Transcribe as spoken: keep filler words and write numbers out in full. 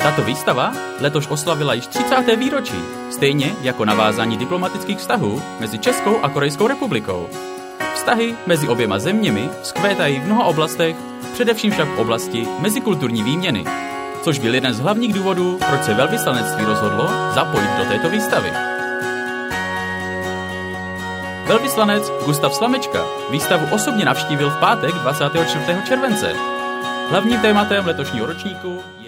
Tato výstava letoš oslavila již třicáté výročí, stejně jako navázání diplomatických vztahů mezi Českou a Korejskou republikou. Vztahy mezi oběma zeměmi vzkvétají v mnoha oblastech, především však v oblasti mezikulturní výměny, což byl jeden z hlavních důvodů, proč se velvyslanectví rozhodlo zapojit do této výstavy. Velvyslanec Gustav Slamečka výstavu osobně navštívil v pátek dvacátého čtvrtého července. Hlavním tématem letošního ročníku